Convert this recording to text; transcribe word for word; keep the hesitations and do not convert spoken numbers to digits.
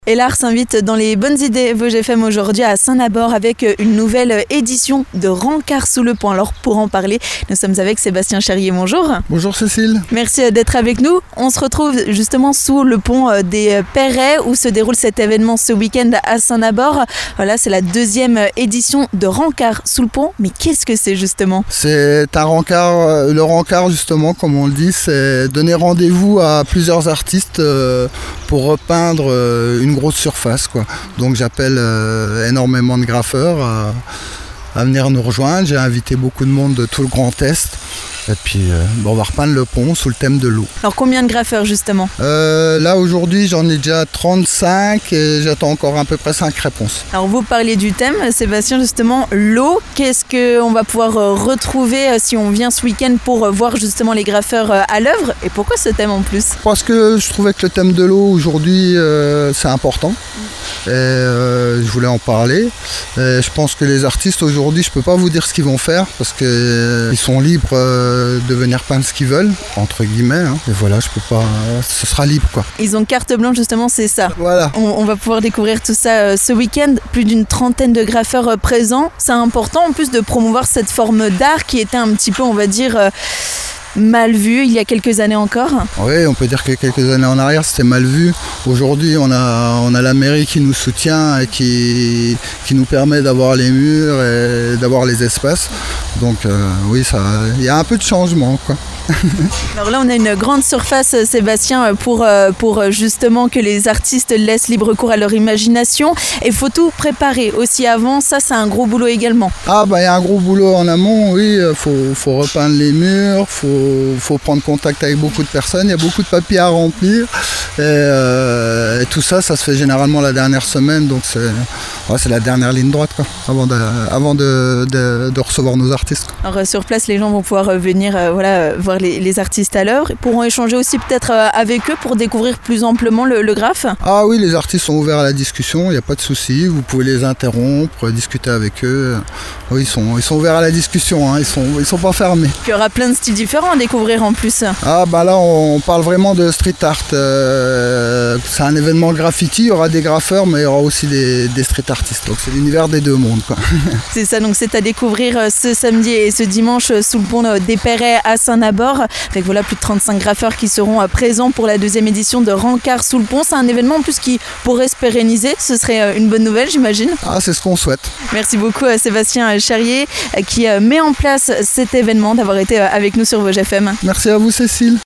Et l'art s'invite dans les bonnes idées Vosges F M aujourd'hui à Saint-Nabord avec une nouvelle édition de Rencard sous le pont. Alors pour en parler, nous sommes avec Sébastien Charrier. Bonjour. Bonjour Cécile. Merci d'être avec nous. On se retrouve justement sous le pont des Perrets où se déroule cet événement ce week-end à Saint-Nabord. Voilà, c'est la deuxième édition de Rencard sous le pont. Mais qu'est-ce que c'est justement ? C'est un rencard, le rencard justement, comme on le dit, c'est donner rendez-vous à plusieurs artistes pour repeindre une grosse surface, quoi. Donc j'appelle euh, énormément de graffeurs à, à venir nous rejoindre. J'ai invité beaucoup de monde de tout le Grand Est. Et puis euh, bon, on va repeindre le pont sous le thème de l'eau. Alors combien de graffeurs justement ? euh, Là aujourd'hui j'en ai déjà trente-cinq et j'attends encore à peu près cinq réponses. Alors vous parliez du thème, Sébastien, justement l'eau. Qu'est-ce qu'on va pouvoir retrouver si on vient ce week-end pour voir justement les graffeurs à l'œuvre ? Et pourquoi ce thème en plus ? Parce que je trouvais que le thème de l'eau aujourd'hui euh, c'est important. Et euh, je voulais en parler. Et je pense que les artistes aujourd'hui, je peux pas vous dire ce qu'ils vont faire parce qu'ils euh, sont libres euh, de venir peindre ce qu'ils veulent, entre guillemets. Hein. Et voilà, je peux pas. Ce sera libre, quoi. Ils ont carte blanche, justement, c'est ça. Voilà. On, on va pouvoir découvrir tout ça euh, ce week-end. Plus d'une trentaine de graffeurs euh, présents. C'est important en plus de promouvoir cette forme d'art qui était un petit peu, on va dire. Euh, mal vu il y a quelques années encore. Oui, on peut dire que quelques années en arrière c'était mal vu. Aujourd'hui on a, on a la mairie qui nous soutient et qui, qui nous permet d'avoir les murs et d'avoir les espaces. Donc euh, oui, ça, il y a un peu de changement, quoi. Alors là on a une grande surface, Sébastien, pour, pour justement que les artistes laissent libre cours à leur imagination. Et il faut tout préparer aussi avant, ça c'est un gros boulot également. Ah bah il y a un gros boulot en amont, oui, il faut, faut repeindre les murs, il faut, faut prendre contact avec beaucoup de personnes, il y a beaucoup de papiers à remplir. Et, euh, et tout ça, ça se fait généralement la dernière semaine, donc c'est, ouais, c'est la dernière ligne droite, quoi, avant, de, avant de, de, de recevoir nos artistes, quoi. Alors sur place les gens vont pouvoir venir euh, voilà, voir les, les artistes à l'œuvre. Ils pourront échanger aussi peut-être euh, avec eux pour découvrir plus amplement le, le graphe. Ah oui, les artistes sont ouverts à la discussion, il n'y a pas de souci, vous pouvez les interrompre, discuter avec eux. Oui, ils sont, ils sont ouverts à la discussion, hein. Ils sont, ils sont pas fermés. Il y aura plein de styles différents à découvrir en plus. Ah bah là on parle vraiment de street art. Euh, c'est un événement graffiti, il y aura des graffeurs mais il y aura aussi des, des street artistes. Donc c'est l'univers des deux mondes, quoi. C'est ça, donc c'est à découvrir ce samedi et ce dimanche sous le pont des Perrets à Saint-Nabord. Avec voilà plus de trente-cinq graffeurs qui seront présents pour la deuxième édition de Rencard sous le pont. C'est un événement en plus qui pourrait se pérenniser. Ce serait une bonne nouvelle, j'imagine. Ah, c'est ce qu'on souhaite. Merci beaucoup à Sébastien Charrier qui met en place cet événement, d'avoir été avec nous sur Vosges F M. Merci à vous Cécile.